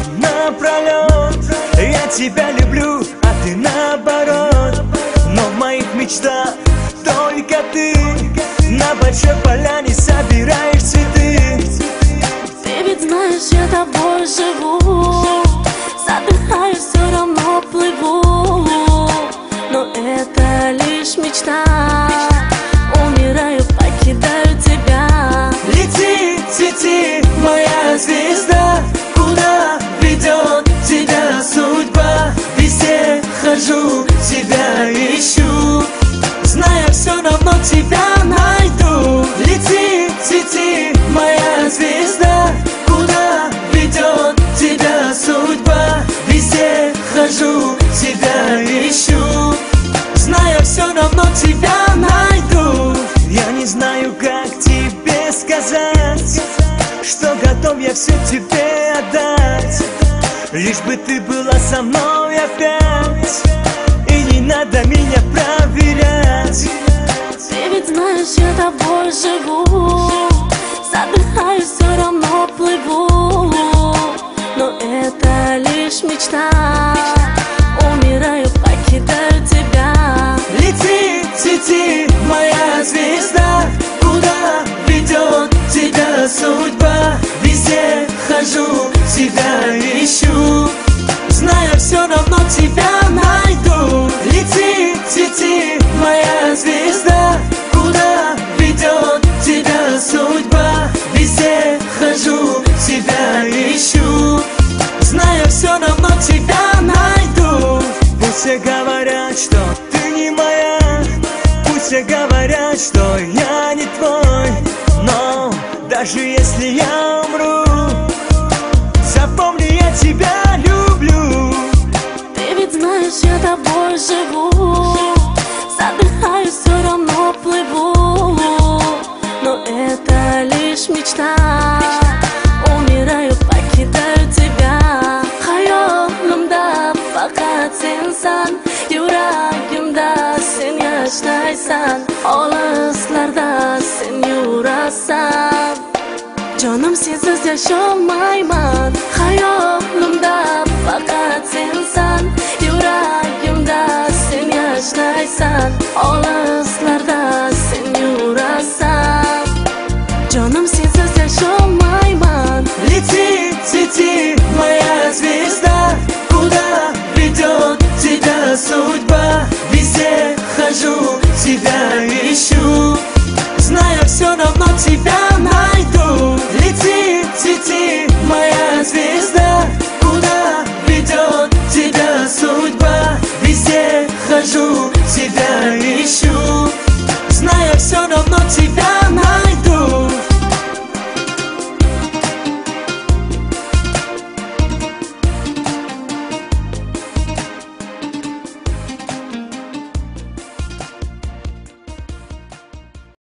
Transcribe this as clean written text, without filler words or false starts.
напролет. Я тебя люблю, а ты наоборот. Но в моих мечтах только ты. На большой поляне собираешь цветы. Ты ведь знаешь, я тобой живу, задыхаюсь, все равно плыву. Но это лишь мечта, умираю, покидаю тебя. Лети, цвети, моя звезда, куда ведет тебя судьба? Везде хожу, тебя ищу, зная, все равно тебя найду. Лети, цвети, моя звезда, куда ведет тебя судьба? Везде хожу, тебя ищу, зная, все равно тебя найду. Я не знаю, как тебе сказать, что готов я все тебе отдать, лишь бы ты была со мной опять. И не надо меня проверять. Ты ведь знаешь, я тобой живу, задыхаюсь, все равно плыву. Но это лишь мечта, умираю, покидаю тебя. Лети, цвети, моя звезда, куда ведет тебя судьба? Везде хожу, тебя ищу, зная, все равно тебя найду. Лети, цвети, моя звезда, куда ведет тебя судьба? Везде хожу, тебя ищу, зная, все равно тебя найду. Пусть все говорят, что ты не моя, пусть все говорят, что я не твой, но даже если я умру, запомни, я тебя люблю. Ты ведь знаешь, я тобой живу, задыхаюсь, все равно плыву. Но это лишь мечта, умираю, покидаю тебя. Hayolimda faqat sensan, yuragimda sen yashaysan, olislarda sen yurasan. Jonim sensiz yasholmayman. Hayolimda